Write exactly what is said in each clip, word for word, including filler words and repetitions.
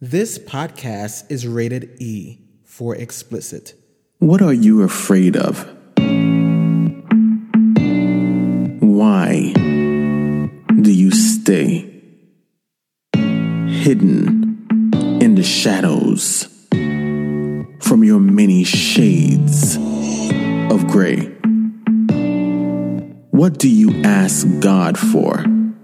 This podcast is rated E for explicit. What are you afraid of? Why do you stay hidden in the shadows from your many shades of gray? What do you ask God for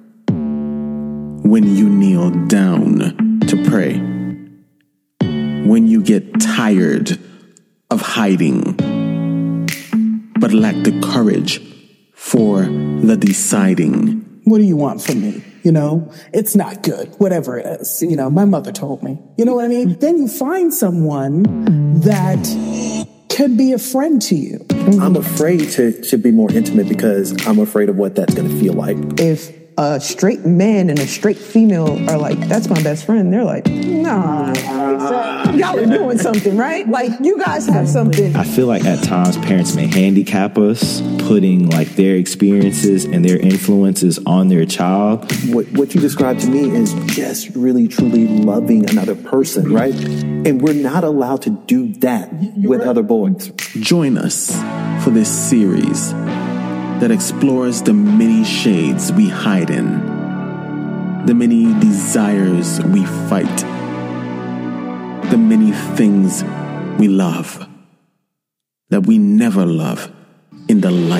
when you kneel down to pray? When you get tired of hiding, but lack the courage for the deciding? What do you want from me? You know, it's not good, whatever it is. You know, my mother told me. You know what I mean? Then you find someone that can be a friend to you. I'm afraid to, to be more intimate because I'm afraid of what that's going to feel like. If a straight man and a straight female are like, that's my best friend, they're like, nah, y'all are doing something, right? Like, you guys have something. I feel like at times parents may handicap us, putting like their experiences and their influences on their child. What, what you described to me is just really, truly loving another person, right? And we're not allowed to do that with other boys. Join us for this series that explores the many shades we hide in, the many desires we fight, the many things we love that we never love in the light.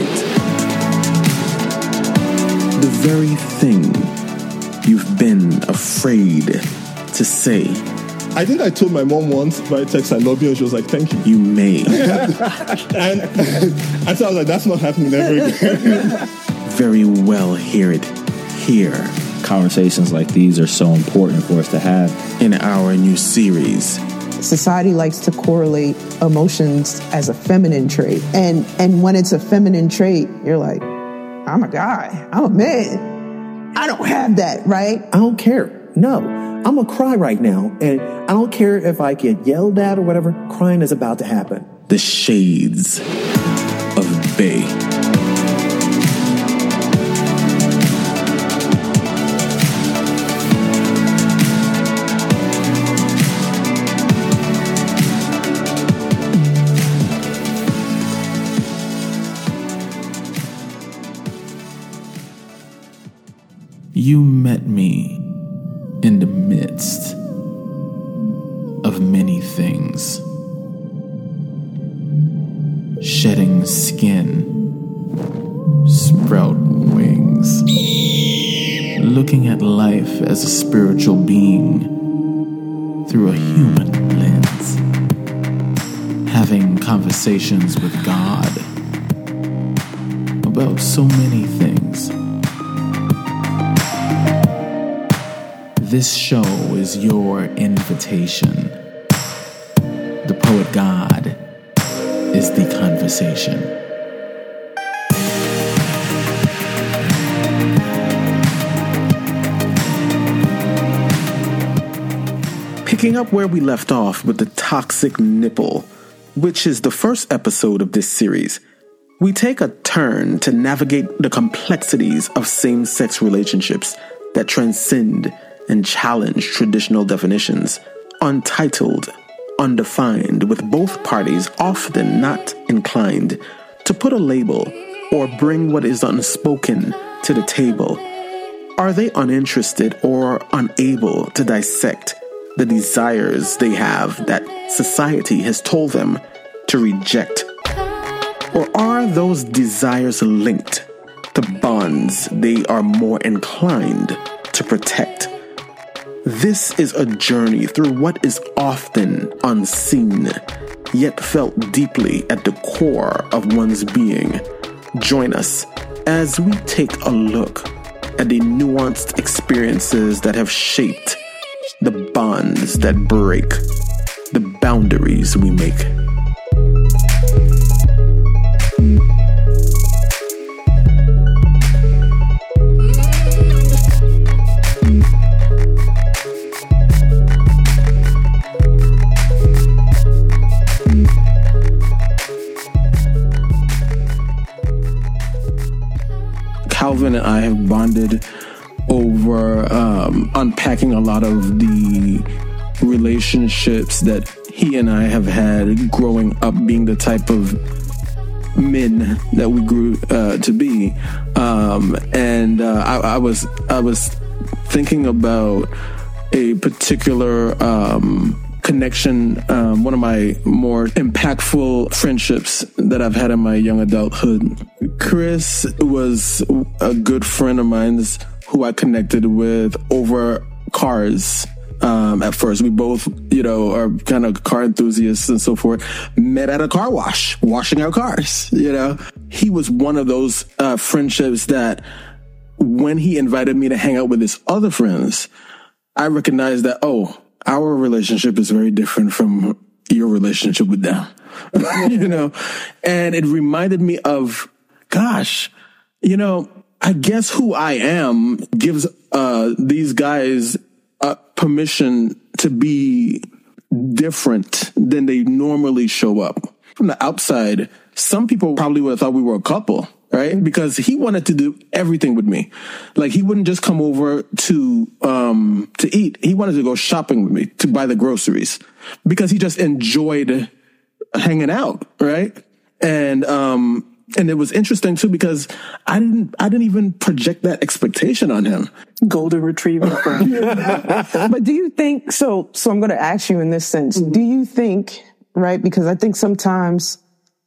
The very thing you've been afraid to say. I think I told my mom once by text, I love you, and she was like, thank you. You may. and, and so I was like, that's not happening ever again. Very well hear it here. Conversations like these are so important for us to have. In our new series. Society likes to correlate emotions as a feminine trait. And and when it's a feminine trait, you're like, I'm a guy. I'm a man. I don't have that, right? I don't care. No. I'm going to cry right now, and I don't care if I get yelled at or whatever. Crying is about to happen. The Shades of Bay. You met me in the midst of many things. Shedding skin, sprout wings. Looking at life as a spiritual being through a human lens. Having conversations with God about so many things. This show is your invitation. The poet God is the conversation. Picking up where we left off with the toxic nipple, which is the first episode of this series, we take a turn to navigate the complexities of same-sex relationships that transcend and challenge traditional definitions, untitled, undefined, with both parties often not inclined to put a label or bring what is unspoken to the table. Are they uninterested or unable to dissect the desires they have that society has told them to reject? Or are those desires linked to bonds they are more inclined to protect? This is a journey through what is often unseen, yet felt deeply at the core of one's being. Join us as we take a look at the nuanced experiences that have shaped the bonds that break the boundaries we make. Calvin and I have bonded over um, unpacking a lot of the relationships that he and I have had growing up, being the type of men that we grew uh, to be. Um, and uh, I, I was I was thinking about a particular um, connection, um, one of my more impactful friendships that I've had in my young adulthood. Chris was a good friend of mine who I connected with over cars. Um, at first, we both, you know, are kind of car enthusiasts and so forth, met at a car wash, washing our cars, you know. He was one of those uh, friendships that when he invited me to hang out with his other friends, I recognized that, oh, our relationship is very different from your relationship with them, you know? And it reminded me of, gosh, you know, I guess who I am gives uh, these guys uh, permission to be different than they normally show up. From the outside, some people probably would have thought we were a couple, right? Because he wanted to do everything with me. Like, he wouldn't just come over to, um, to eat. He wanted to go shopping with me, to buy the groceries, because he just enjoyed hanging out, right? And, um, and it was interesting too, because I didn't, I didn't even project that expectation on him. Golden retriever. But do you think, so, so I'm going to ask you in this sense, mm-hmm. do you think, right? Because I think sometimes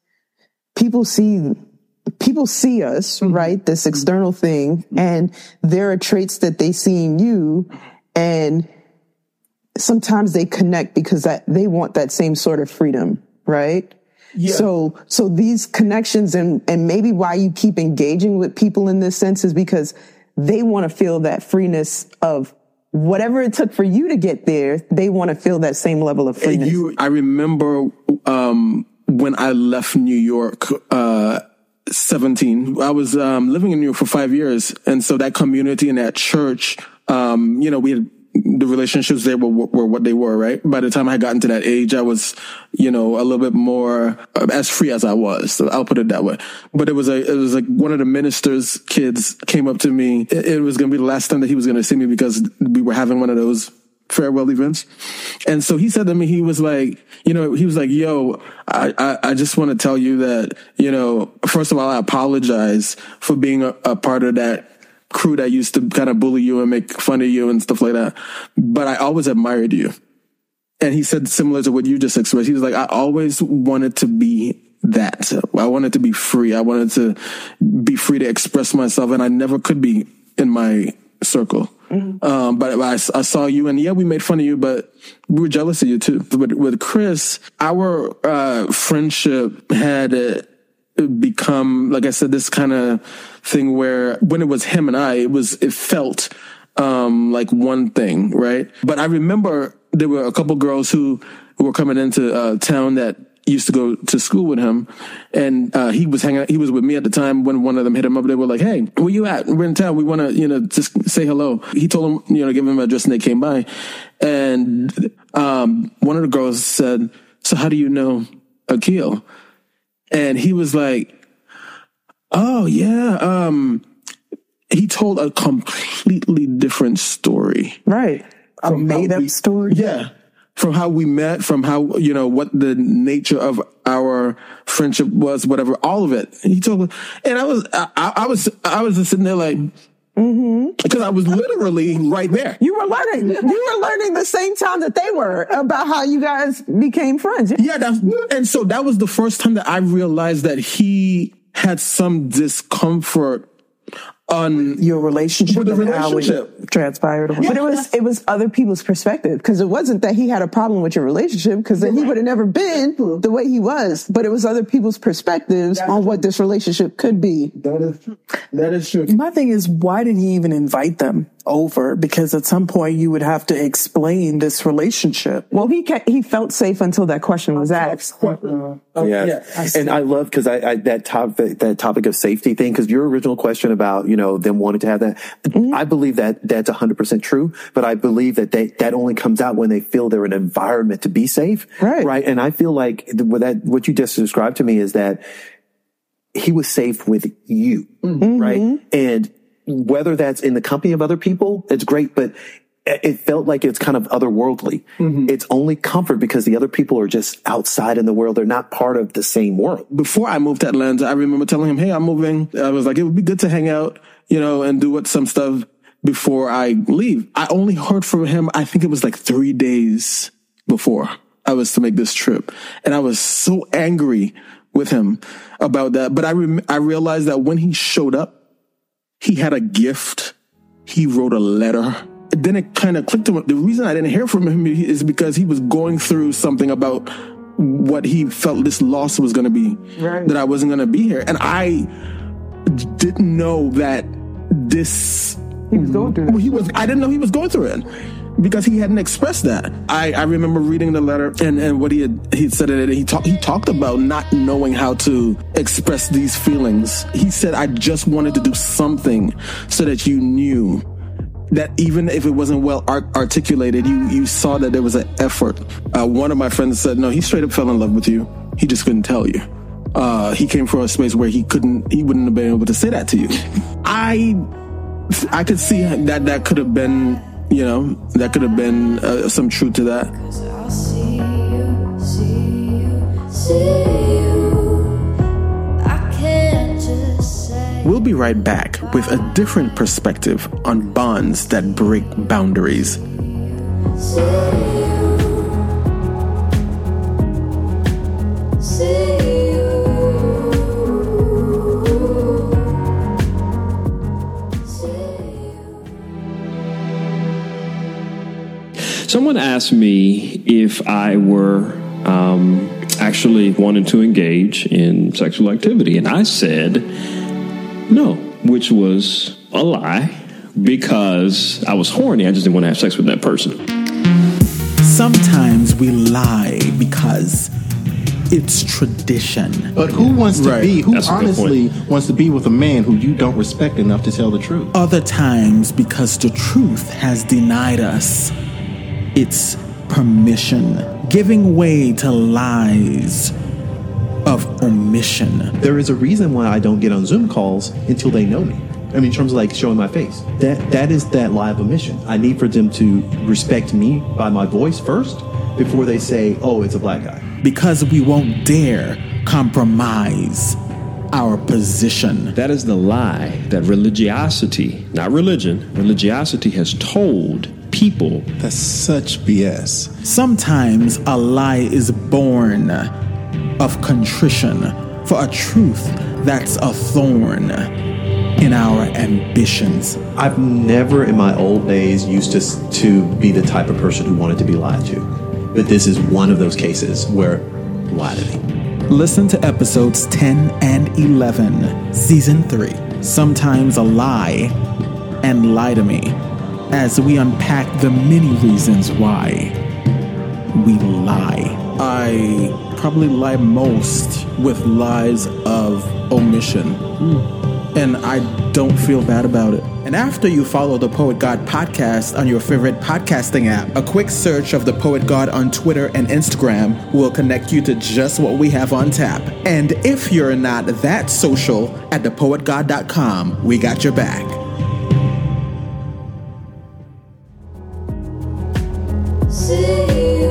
people see, people see us, mm-hmm. right? This external thing, and there are traits that they see in you, and sometimes they connect because that they want that same sort of freedom, right? Yeah. So, so these connections and, and maybe why you keep engaging with people in this sense is because they want to feel that freeness of whatever it took for you to get there. They want to feel that same level of freeness. You, I remember, um, when I left New York, uh, seventeen, I was, um, living in New York for five years. And so that community and that church, um, you know, we had, the relationships there were, were what they were, right? By the time I had gotten to that age, I was, you know, a little bit more uh, as free as I was. So I'll put it that way. But it was a, it was like one of the minister's kids came up to me. It, it was going to be the last time that he was going to see me because we were having one of those farewell events. And so he said to me, he was like, you know, he was like, yo, I, I, I just want to tell you that, you know, first of all, I apologize for being a, a part of that crew that used to kind of bully you and make fun of you and stuff like that. But I always admired you. And he said similar to what you just expressed. He was like, I always wanted to be that. I wanted to be free. I wanted to be free to express myself. And I never could be in my circle. Mm-hmm. Um, but I, I saw you, and yeah, we made fun of you, but we were jealous of you too. With, with Chris, our uh, friendship had uh, become, like I said, this kind of thing where when it was him and I, it was, it felt, um, like one thing, right? But I remember there were a couple girls who, who were coming into, uh, town that used to go to school with him. And, uh, he was hanging out, he was with me at the time when one of them hit him up. They were like, hey, where you at? We're in town. We want to, you know, just say hello. He told them, you know, give him an address, and they came by. And, um, one of the girls said, so how do you know Akil? And he was like, oh, yeah. Um, he told a completely different story. Right. A made up story. Yeah. From how we met, from how, you know, what the nature of our friendship was, whatever, all of it. And he told, and I was, I, I was, I was just sitting there like, mm-hmm. because I was literally right there. You were learning. You were learning the same time that they were about how you guys became friends. Yeah, that's, and so that was the first time that I realized that he had some discomfort on your relationship, with the and relationship. How it transpired. Yeah. But it was it was other people's perspective, because it wasn't that he had a problem with your relationship, because then he would have never been the way he was. But it was other people's perspectives on what this relationship could be. That is true. That is true. My thing is, why did he even invite them over? Because at some point you would have to explain this relationship. Well, he ca- he felt safe until that question was asked. Uh, yeah. yeah, I and I love because I, I that topic that topic of safety thing, because your original question about, you know, them wanting to have that, mm-hmm. I believe that that's one hundred percent true, but I believe that they, that only comes out when they feel they're in an environment to be safe, right? Right, and I feel like what that what you just described to me is that he was safe with you, mm-hmm. right, and whether that's in the company of other people, it's great, but it felt like it's kind of otherworldly. Mm-hmm. It's only comfort because the other people are just outside in the world. They're not part of the same world. Before I moved to Atlanta, I remember telling him, hey, I'm moving. I was like, it would be good to hang out, you know, and do what some stuff before I leave. I only heard from him, I think it was like three days before I was to make this trip. And I was so angry with him about that. But I rem- I realized that when he showed up, he had a gift. He wrote a letter. Then it kind of clicked to him. The reason I didn't hear from him is because he was going through something about what he felt this loss was going to be, right. that I wasn't going to be here. And I didn't know that this... He was going through that. He was, I didn't know he was going through it because he hadn't expressed that. I, I remember reading the letter and, and what he had he had said it. He talked he talked about not knowing how to express these feelings. He said, I just wanted to do something so that you knew that even if it wasn't well art- articulated, you, you saw that there was an effort. Uh, one of my friends said, no, he straight up fell in love with you. He just couldn't tell you. Uh, he came from a space where he couldn't, he wouldn't have been able to say that to you. I, I could see that that could have been, you know, that could have been uh, some truth to that. I'll see you, see you, see you. I can't just say. We'll be right back with a different perspective on bonds that break boundaries. See you, see you, see you. Someone asked me if I were um, actually wanting to engage in sexual activity, and I said no, which was a lie because I was horny. I just didn't want to have sex with that person. Sometimes we lie because it's tradition. But who wants to Right. be, who That's a good honestly wants to be with a man who you don't respect enough to tell the truth? Other times because the truth has denied us its permission, giving way to lies of omission. There is a reason why I don't get on Zoom calls until they know me. I mean, in terms of like showing my face. That that is that lie of omission. I need for them to respect me by my voice first before they say, oh, it's a black guy. Because we won't dare compromise our position. That is the lie that religiosity, not religion, religiosity has told people. That's such B S. Sometimes a lie is born of contrition for a truth that's a thorn in our ambitions. I've never in my old days used to, to be the type of person who wanted to be lied to. But this is one of those cases where lie to me. Listen to episodes ten and eleven, season three, Sometimes a Lie, and Lie to Me, as we unpack the many reasons why we lie. I probably lie most with lies of omission. Mm. And I don't feel bad about it. And after you follow the Poet God podcast on your favorite podcasting app, a quick search of the Poet God on Twitter and Instagram will connect you to just what we have on tap. And if you're not that social, at the poet god dot com, we got your back. See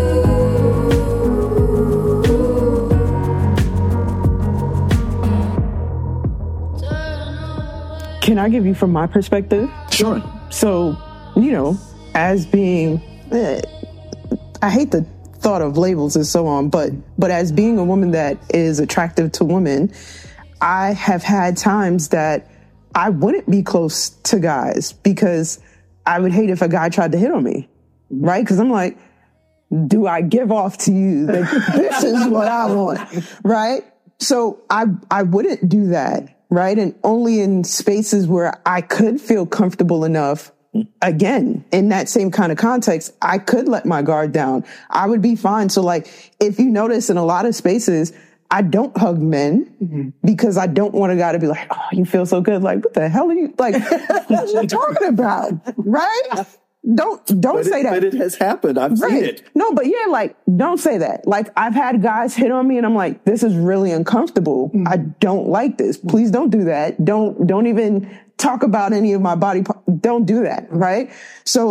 Can I give you from my perspective? Sure. So, you know, as being, eh, I hate the thought of labels and so on, but but as being a woman that is attractive to women, I have had times that I wouldn't be close to guys because I would hate if a guy tried to hit on me, right? Because I'm like, do I give off to you that this is what I want, right? So I I wouldn't do that. Right. And only in spaces where I could feel comfortable enough, again, in that same kind of context, I could let my guard down. I would be fine. So like, if you notice in a lot of spaces, I don't hug men mm-hmm. because I don't want a guy to be like, oh, you feel so good. Like, what the hell are you, like, what are you talking about? Right? Don't, don't but say it, that. But it has happened. I've right. seen it. No, but yeah, like, don't say that. Like, I've had guys hit on me and I'm like, this is really uncomfortable. Mm-hmm. I don't like this. Please don't do that. Don't, don't even talk about any of my body parts. Don't do that. Right. So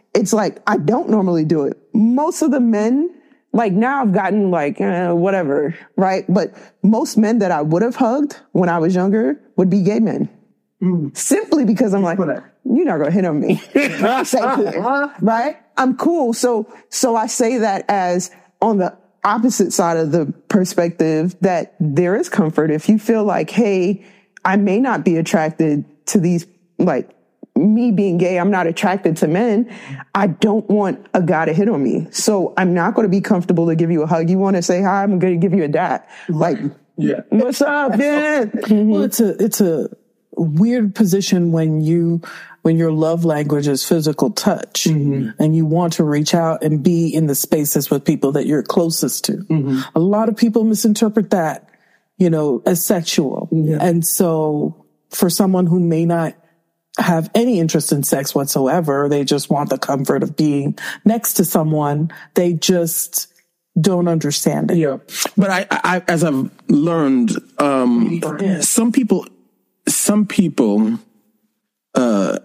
it's like, I don't normally do it. Most of the men, like now I've gotten like, eh, whatever, right? But most men that I would have hugged when I was younger would be gay men. Mm. Simply because I'm like, you're not going to hit on me. Right? I'm cool. So, so I say that as on the opposite side of the perspective that there is comfort. If you feel like, hey, I may not be attracted to these, like me being gay, I'm not attracted to men. I don't want a guy to hit on me. So I'm not going to be comfortable to give you a hug. You want to say hi, I'm going to give you a dap. Like, yeah. What's up, man? Well, it's a, it's a weird position when you, when your love language is physical touch, mm-hmm. and you want to reach out and be in the spaces with people that you're closest to. Mm-hmm. A lot of people misinterpret that, you know, as sexual. Yeah. And so for someone who may not have any interest in sex whatsoever, they just want the comfort of being next to someone, they just don't understand it. Yeah. But I, I as I've learned, um, yeah. some people, some people, uh,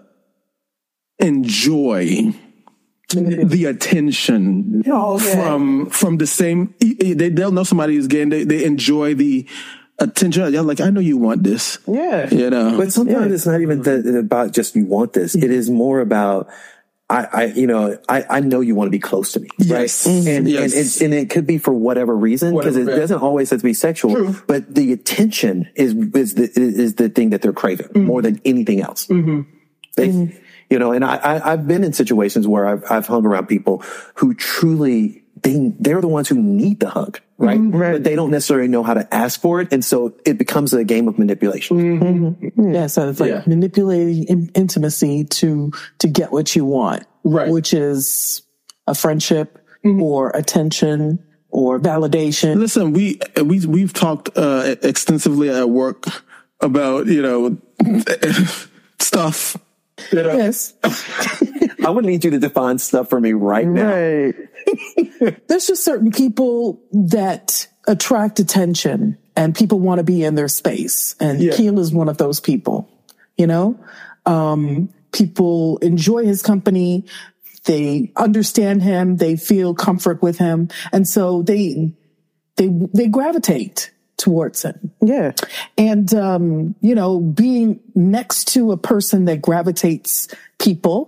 enjoy the attention oh, from, from the same, they, they'll know somebody is gay and they, they enjoy the attention. You're like, I know you want this. Yeah. You know, but sometimes yeah. it's not even the, about just you want this. It is more about, I, I, you know, I, I know you want to be close to me, yes. right? And, yes. and, it, and it could be for whatever reason, because it doesn't always have to be sexual, True. But the attention is, is the, is the thing that they're craving mm-hmm. more than anything else. Mm-hmm. They, mm-hmm. You know, and I, I, I've been in situations where I've, I've hung around people who truly, they, they're the ones who need the hug, right? Mm-hmm. Right. But they don't necessarily know how to ask for it. And so it becomes a game of manipulation. Mm-hmm. Yeah. So it's like yeah. manipulating in- intimacy to, to get what you want, right? Which is a friendship mm-hmm. or attention or validation. Listen, we, we, we've talked, uh, extensively at work about, you know, stuff. You know? Yes. I would need you to define stuff for me right now. Right. There's just certain people that attract attention and people want to be in their space. And yeah. Keel is one of those people, you know, um, people enjoy his company. They understand him. They feel comfort with him. And so they, they, they gravitate towards him. Yeah. And, um, you know, being next to a person that gravitates people,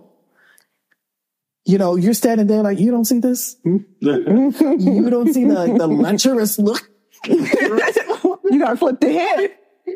you know, you're standing there like, you don't see this? You don't see the, the lecherous look? You gotta flip the head.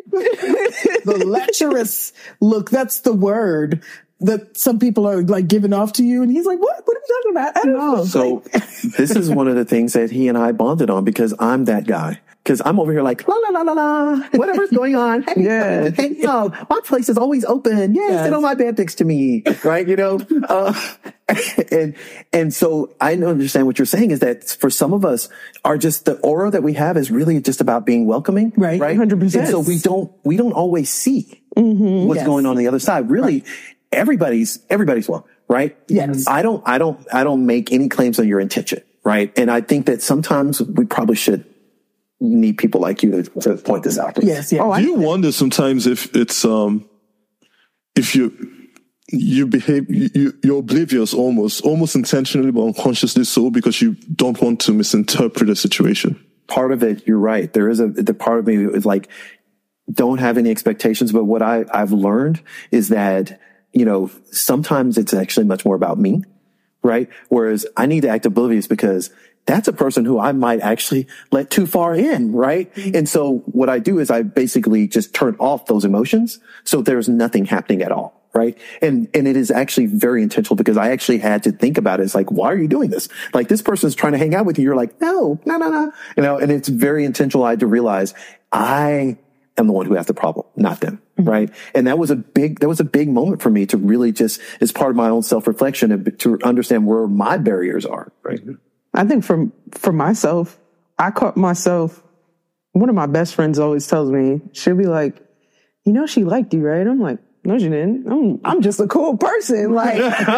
The lecherous look, that's the word that some people are like giving off to you. And he's like, what? What are you talking about? I don't know. So this is one of the things that he and I bonded on, because I'm that guy. Because I'm over here like, la, la, la, la, la, whatever's going on. Hey, yeah. Hey, yo, my place is always open. Yeah, yes. Sit on my bed next to me. Right, you know? Uh, and, and so I understand what you're saying is that for some of us, our just, the aura that we have is really just about being welcoming. Right. Right. one hundred percent. And so we don't, we don't always see mm-hmm. what's yes. going on on the other side. Really, right. everybody's, everybody's well, right? Yes. I don't, I don't, I don't make any claims on your intention. Right. And I think that sometimes we probably should need people like you to, to point this out. Please. Yes, yes. Oh, Do you wonder sometimes if it's um if you you behave you, you're oblivious almost almost intentionally but unconsciously so, because you don't want to misinterpret a situation? Part of it, you're right. There is a the part of me is like, don't have any expectations. But what I I've learned is that, you know, sometimes it's actually much more about me, right? Whereas I need to act oblivious because that's a person who I might actually let too far in, right? And so what I do is I basically just turn off those emotions, so there's nothing happening at all, right? And and it is actually very intentional, because I actually had to think about it. It's like, why are you doing this? Like, this person's trying to hang out with you. You're like, no, no, no, no. You know, and it's very intentional. I had to realize I am the one who has the problem, not them. Right. And that was a big, that was a big moment for me to really just, as part of my own self-reflection, and to understand where my barriers are, right? I think for, for myself, I caught myself, one of my best friends always tells me, she'll be like, you know, she liked you, right? I'm like, no, she didn't. I'm, I'm just a cool person. Like,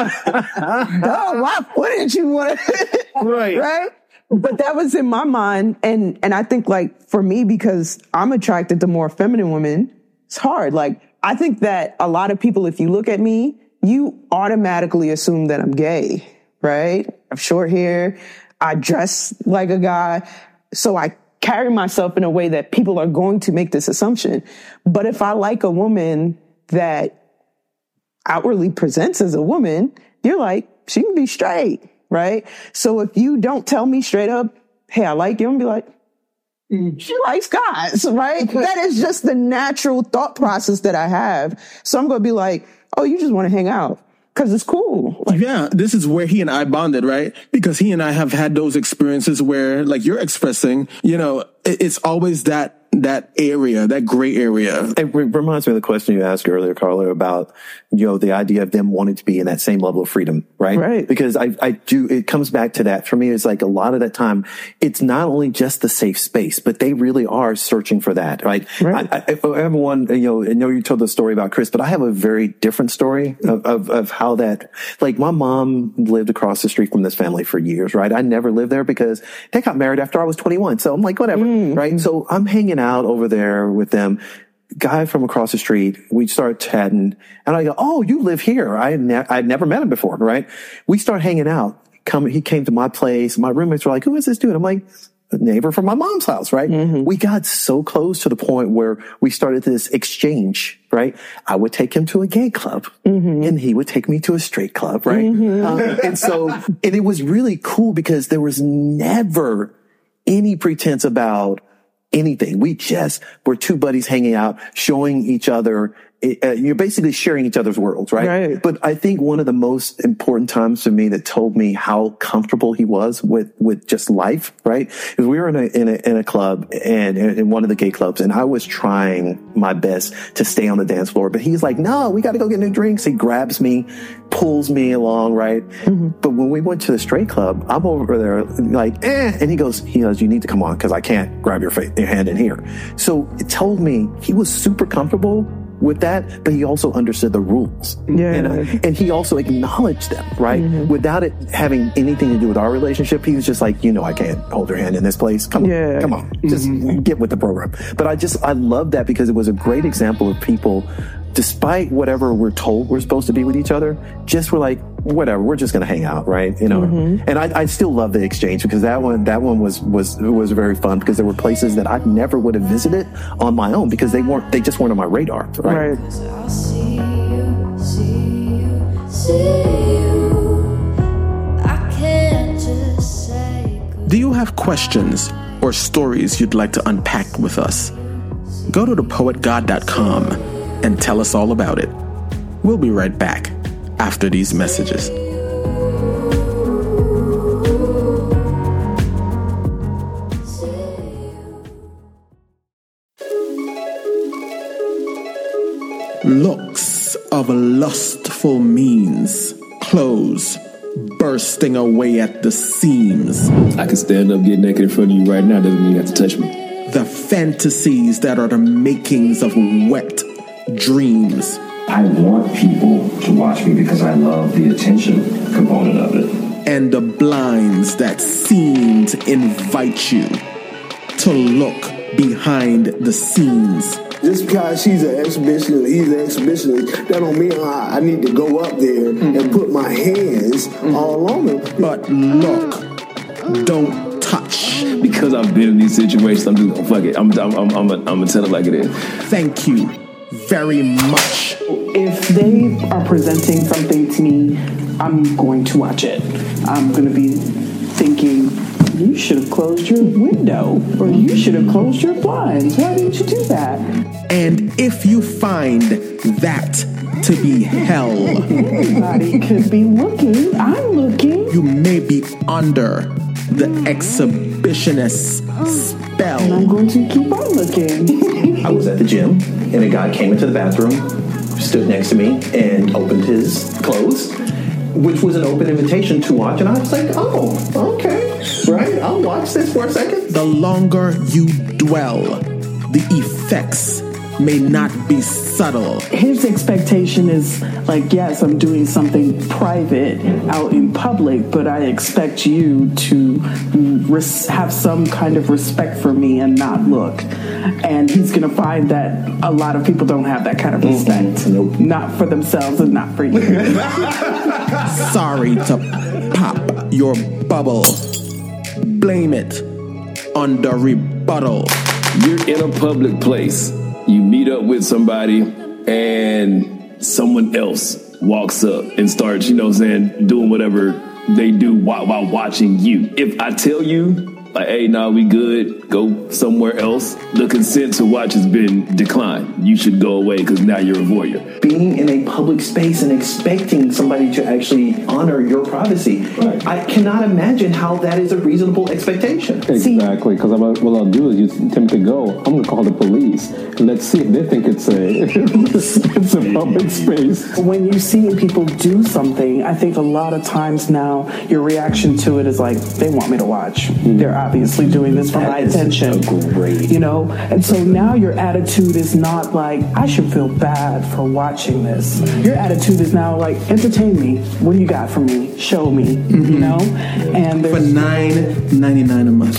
duh, why wouldn't you want to? Right. Right. But that was in my mind. And, and I think, like, for me, because I'm attracted to more feminine women, it's hard. Like, I think that a lot of people, if you look at me, you automatically assume that I'm gay, right? I have short hair. I dress like a guy. So I carry myself in a way that people are going to make this assumption. But if I like a woman that outwardly presents as a woman, you're like, she can be straight, right? So if you don't tell me straight up, hey, I like you, I'm gonna be like, she likes guys, right? That is just the natural thought process that I have. So I'm going to be like, oh, you just want to hang out because it's cool. Like, yeah, this is where he and I bonded, right? Because he and I have had those experiences where, like you're expressing, you know, it, it's always that that area, that gray area. It reminds me of the question you asked earlier, Carla, about, you know, the idea of them wanting to be in that same level of freedom, right? Right. Because I, I do, it comes back to that. For me, it's like a lot of that time, it's not only just the safe space, but they really are searching for that, right? Right. I, I, I have one, you know, I know you told the story about Chris, but I have a very different story of, of, of how that, like my mom lived across the street from this family for years, right? I never lived there because they got married after I was twenty-one. So I'm like, whatever, mm. right? So I'm hanging out over there with them. Guy from across the street, we start chatting, and I go, "Oh, you live here?" I had ne- I'd never met him before, right? We start hanging out. Come, he came to my place. My roommates were like, "Who is this dude?" I'm like, "A neighbor from my mom's house," right? Mm-hmm. We got so close to the point where we started this exchange, right? I would take him to a gay club, mm-hmm. and he would take me to a straight club, right? Mm-hmm. Um, and so, and it was really cool because there was never any pretense about anything. We just were two buddies hanging out, showing each other. Uh, you're basically sharing each other's worlds, right? Right? But I think one of the most important times for me that told me how comfortable he was with, with just life, right? Is we were in a, in a, in a club and in one of the gay clubs, and I was trying my best to stay on the dance floor, but he's like, no, we got to go get new drinks. He grabs me, pulls me along, right? Mm-hmm. But when we went to the straight club, I'm over there like, eh, and he goes, he goes, you need to come on because I can't grab your, fa- your hand in here. So it told me he was super comfortable with that, but he also understood the rules. Yeah. And, uh, and he also acknowledged them, right? Mm-hmm. Without it having anything to do with our relationship, he was just like, you know, I can't hold your hand in this place. Come on, yeah. come on, just mm-hmm. get with the program. But I just, I love that because it was a great example of people, despite whatever we're told we're supposed to be with each other, just were like, whatever, we're just going to hang out, right? You know, mm-hmm. and I, I still love the exchange because that one, that one was, was, was very fun because there were places that I never would have visited on my own because they weren't, they just weren't on my radar, right? Right. I'll see you, see you, see you. I can't just say goodbye. Do you have questions or stories you'd like to unpack with us? Go to the poet god dot com and tell us all about it. We'll be right back after these messages. Looks of lustful means, clothes bursting away at the seams. I can stand up, get naked in front of you right now, doesn't mean you have to touch me. The fantasies that are the makings of wet dreams. I want people to watch me because I love the attention component of it. And the blinds that seem to invite you to look behind the scenes. Just because she's an exhibitionist, he's an exhibitionist, that don't mean I, I need to go up there mm-hmm. and put my hands mm-hmm. all on him. But look, don't touch. Because I've been in these situations, I'm just gonna fuck it. I'm, I'm, I'm, I'm, I'm gonna tell it like it is. Thank you very much. If they are presenting something to me, I'm going to watch it. I'm going to be thinking, you should have closed your window, or you should have closed your blinds. Why didn't you do that? And if you find that to be hell, everybody could be looking. I'm looking. You may be under the exhibitionist spell. And I'm going to keep on looking. I was at the gym, and a guy came into the bathroom, stood next to me, and opened his clothes, which was an open invitation to watch. And I was like, oh, okay, right? I'll watch this for a second. The longer you dwell, the effects may not be subtle. His expectation is like, yes, I'm doing something private out in public, but I expect you to res- have some kind of respect for me and not look. And he's going to find that a lot of people don't have that kind of respect. Mm-hmm. Nope. Not for themselves and not for you. Sorry to pop your bubble. Blame it on the rebuttal. You're in a public place. You meet up with somebody and someone else walks up and starts, you know what I'm saying, doing whatever they do while, while watching you. If I tell you, like, hey, nah, we good, go somewhere else, the consent to watch has been declined. You should go away because now you're a voyeur. Being in a public space and expecting somebody to actually honor your privacy, right. I cannot imagine how that is a reasonable expectation. Exactly, because what I'll do is you tell me to go, I'm going to call the police. And let's see if they think it's a, it's a public space. When you see people do something, I think a lot of times now your reaction to it is like, they want me to watch. Mm-hmm. They're obviously doing this for that my attention. Great. You know? And so now your attitude is not like, I should feel bad for watching this. Your attitude is now like, entertain me. What do you got for me? Show me. Mm-hmm. You know? And for nine ninety-nine a month.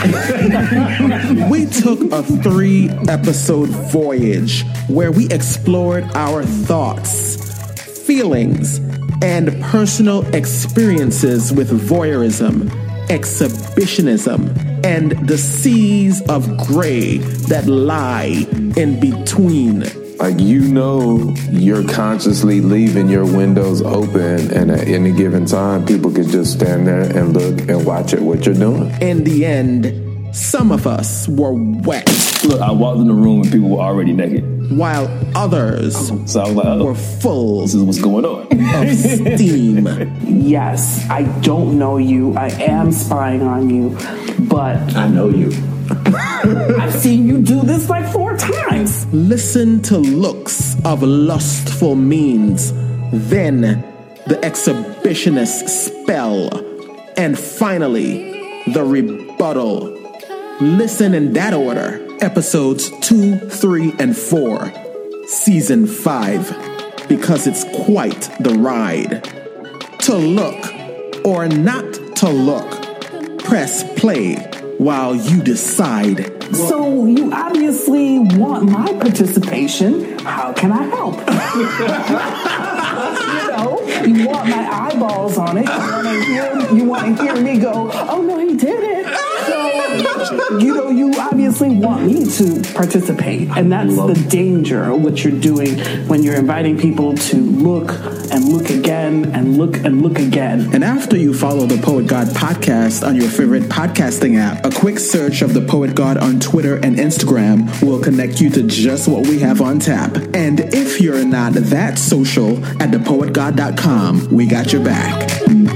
We took a three episode voyage where we explored our thoughts, feelings, and personal experiences with voyeurism, exhibitionism, and the seas of gray that lie in between. Like, you know, you're consciously leaving your windows open, and at any given time, people could just stand there and look and watch at what you're doing. In the end, some of us were wet. Look, I walked in the room and people were already naked. While others so I was like, oh, were full this is what's going on. of steam. Yes, I don't know you. I am spying on you, but I know you. I've seen you do this like four times. Listen to looks of lustful means, then the exhibitionist spell, and finally the rebuttal. Listen in that order. Episodes two, three, and four. Season five. Because it's quite the ride. To look or not to look. Press play while you decide. So you obviously want my participation. How can I help? You know, you want my eyeballs on it. You want to hear, you want to hear me go, oh no, he did it. So, you know, you obviously want me to participate. And that's the danger of what you're doing when you're inviting people to look and look again and look and look again. And after you follow the Poet God podcast on your favorite podcasting app, a quick search of the Poet God on Twitter and Instagram will connect you to just what we have on tap. And if you're not that social, at the poet god dot com, we got your back.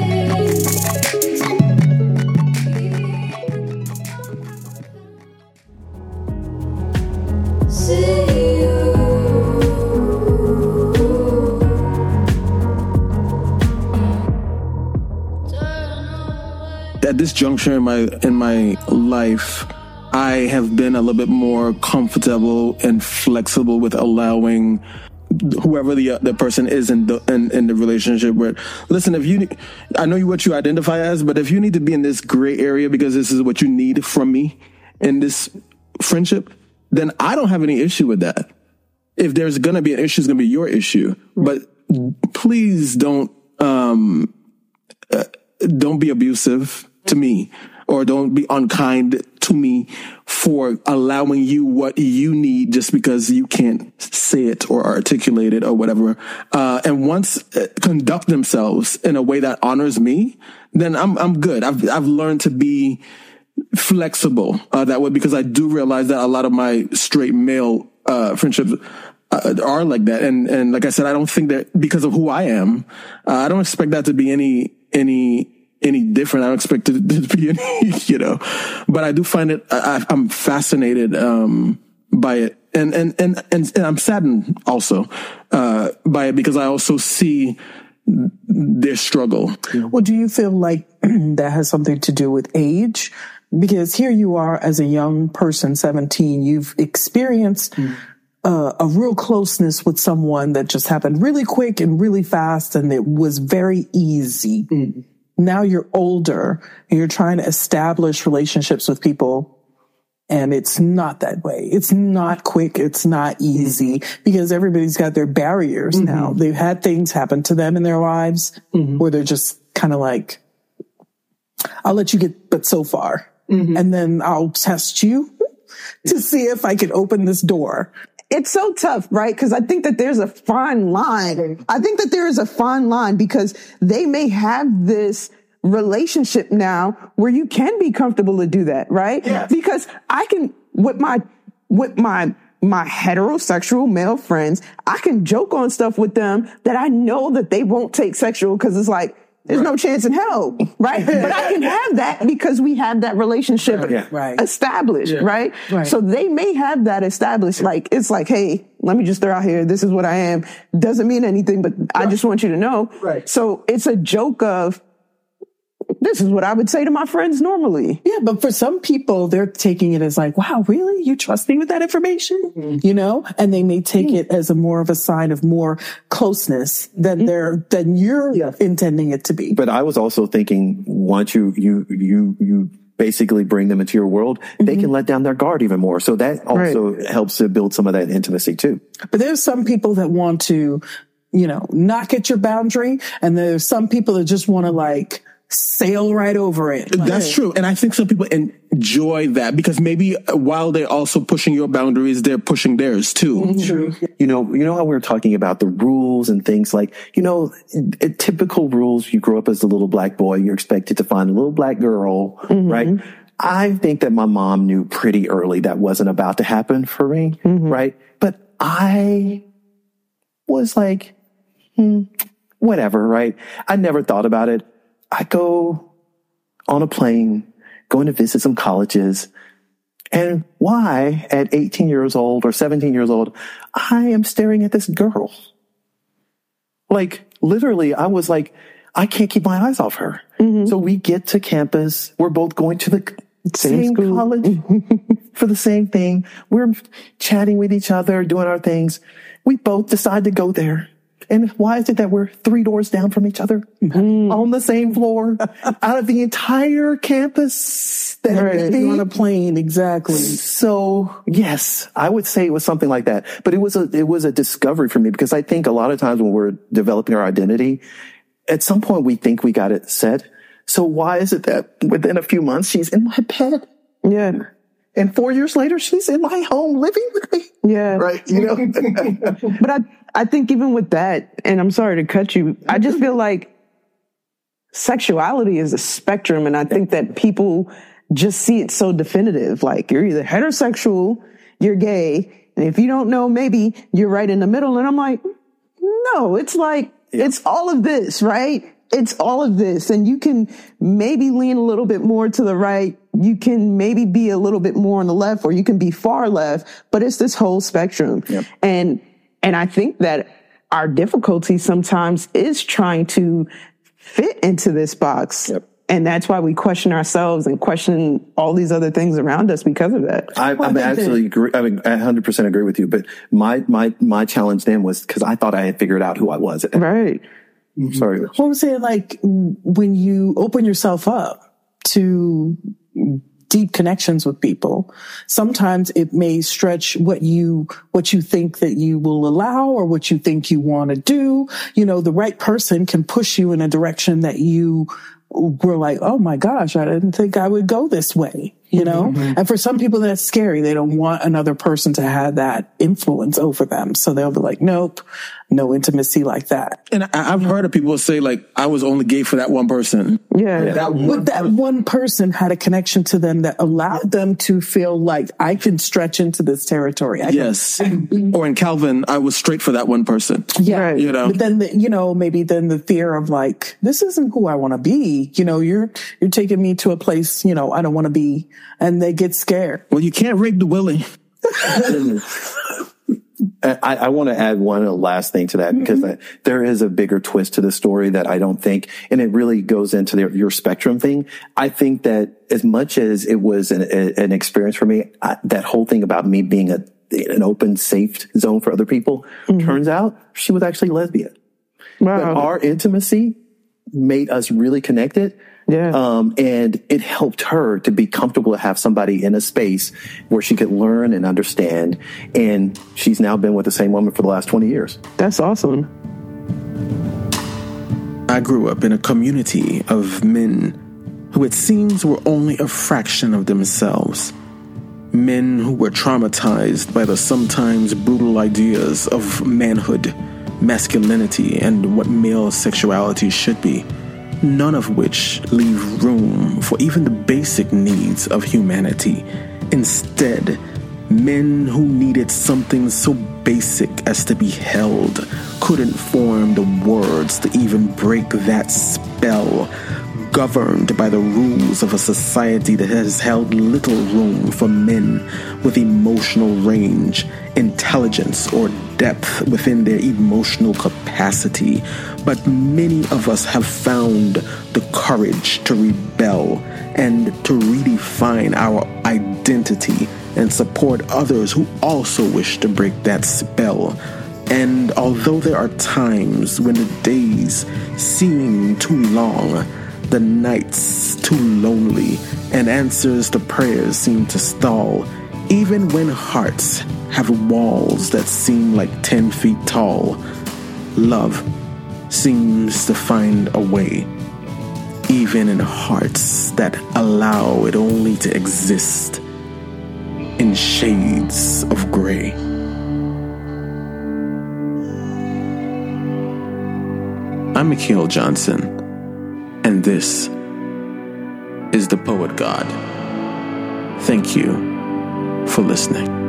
At this juncture in my in my life, I have been a little bit more comfortable and flexible with allowing whoever the uh, the person is in the in, in the relationship with. Listen, if you, I know what you identify as, but if you need to be in this gray area because this is what you need from me in this friendship, then I don't have any issue with that. If there's gonna be an issue, it's gonna be your issue. But please don't um uh, don't be abusive to me, or don't be unkind to me for allowing you what you need just because you can't say it or articulate it or whatever. Uh, and once uh, conduct themselves in a way that honors me, then I'm I'm good. I've I've learned to be flexible uh, that way, because I do realize that a lot of my straight male uh, friendships uh, are like that. And and like I said, I don't think that because of who I am, uh, I don't expect that to be any any. any different. I don't expect it to be any, you know, but I do find it, I, I'm fascinated, um, by it. And, and, and, and, and I'm saddened also, uh, by it, because I also see their struggle. Well, do you feel like that has something to do with age? Because here you are as a young person, seventeen, you've experienced mm. uh, a real closeness with someone that just happened really quick and really fast, and it was very easy. Mm. now you're older and you're trying to establish relationships with people. And it's not that way. It's not quick. It's not easy because everybody's got their barriers mm-hmm. now. They've had things happen to them in their lives mm-hmm. where they're just kind of like, I'll let you get but so far. Mm-hmm. And then I'll test you to see if I can open this door. It's so tough, right? Because I think that there's a fine line. I think that there is a fine line because they may have this relationship now where you can be comfortable to do that, right? Yes. Because I can, with my, with my, my heterosexual male friends, I can joke on stuff with them that I know that they won't take sexual because it's like, there's right. no chance in hell, right? But I can have that because we have that relationship yeah. right. established, yeah. right? right? So they may have that established. Like, it's like, hey, let me just throw out here. This is what I am. Doesn't mean anything, but right. I just want you to know. Right. So it's a joke of, this is what I would say to my friends normally. Yeah, but for some people, they're taking it as like, wow, really? You trust me with that information? Mm-hmm. You know? And they may take mm-hmm. it as a more of a sign of more closeness than mm-hmm. they're, than you're yeah. intending it to be. But I was also thinking, once you, you, you, you basically bring them into your world, mm-hmm. they can let down their guard even more. So that also right. helps to build some of that intimacy too. But there's some people that want to, you know, knock at your boundary. And there's some people that just want to like, sail right over it. That's true. And I think some people enjoy that because maybe while they're also pushing your boundaries, they're pushing theirs too. Mm-hmm. True. You know, you know how we were talking about the rules and things like, you know, typical rules. You grow up as a little black boy, you're expected to find a little black girl, mm-hmm. right? I think that my mom knew pretty early that wasn't about to happen for me, mm-hmm. right? But I was like, hmm, whatever, right? I never thought about it. I go on a plane, going to visit some colleges, and why at eighteen years old or seventeen years old, I am staring at this girl. Like, literally, I was like, I can't keep my eyes off her. Mm-hmm. So we get to campus. We're both going to the same, same college for the same thing. We're chatting with each other, doing our things. We both decide to go there. And why is it that we're three doors down from each other mm. on the same floor out of the entire campus? That right. You're on a plane. Exactly. So yes, I would say it was something like that, but it was a, it was a discovery for me because I think a lot of times when we're developing our identity, at some point we think we got it set. So why is it that within a few months she's in my bed? Yeah. And four years later, she's in my home living with me. Yeah. Right. You know, but I, I think even with that, and I'm sorry to cut you, I just feel like sexuality is a spectrum. And I think that people just see it so definitive. Like you're either heterosexual, you're gay. And if you don't know, maybe you're right in the middle. And I'm like, no, it's like, yeah. it's all of this, right? It's all of this. And you can maybe lean a little bit more to the right. You can maybe be a little bit more on the left, or you can be far left, but it's this whole spectrum. Yep. And, and I think that our difficulty sometimes is trying to fit into this box. Yep. And that's why we question ourselves and question all these other things around us because of that. I, I absolutely agree. I mean, I one hundred percent agree with you. But my, my, my challenge then was because I thought I had figured out who I was. Right. Mm-hmm. Sorry. What I'm saying, like, when you open yourself up to deep connections with people, sometimes it may stretch what you, what you think that you will allow or what you think you want to do. You know, the right person can push you in a direction that you were like, oh my gosh, I didn't think I would go this way, you know? Mm-hmm. And for some people that's scary. They don't want another person to have that influence over them. So they'll be like, nope, no intimacy like that. And I, I've heard of people say like, I was only gay for that one person. Yeah. yeah. That one but that person. one person had a connection to them that allowed them to feel like I can stretch into this territory. I yes. Can, or in Calvin, I was straight for that one person. Yeah. Right. You know, but then, the, you know, maybe then the fear of like, this isn't who I want to be. You know, you're, you're taking me to a place, you know, I don't want to be. And they get scared. Well, you can't rig the willing. I, I want to add one last thing to that because mm-hmm. I, there is a bigger twist to the story that I don't think, and it really goes into the, your spectrum thing. I think that as much as it was an, a, an experience for me, I, that whole thing about me being a, an open, safe zone for other people, mm-hmm. turns out she was actually lesbian. Wow. But our intimacy made us really connected. Yeah. Um, and it helped her to be comfortable to have somebody in a space where she could learn and understand. And she's now been with the same woman for the last twenty years. That's awesome. I grew up in a community of men who it seems were only a fraction of themselves. Men who were traumatized by the sometimes brutal ideas of manhood, masculinity, and what male sexuality should be, none of which leave room for even the basic needs of humanity. Instead, men who needed something so basic as to be held couldn't form the words to even break that spell, governed by the rules of a society that has held little room for men with emotional range, intelligence, or depth within their emotional capacity. But many of us have found the courage to rebel and to redefine our identity and support others who also wish to break that spell. And although there are times when the days seem too long, the nights too lonely, and answers to prayers seem to stall, even when hearts have walls that seem like ten feet tall, love seems to find a way, even in hearts that allow it only to exist in shades of gray. I'm Mikhail Johnson, and this is The Poet God. Thank you for listening.